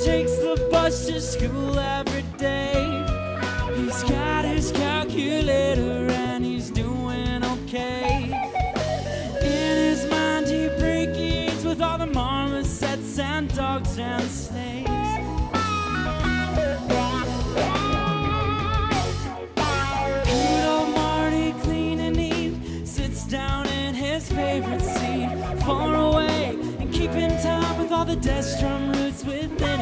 takes the bus to school every day. He's got his calculator and he's doing okay. In his mind he breaks with all the marmosets and dogs and snakes. Good old Marty, clean and neat, sits down in his favorite seat, far away and keeping time with all the death drum roots within.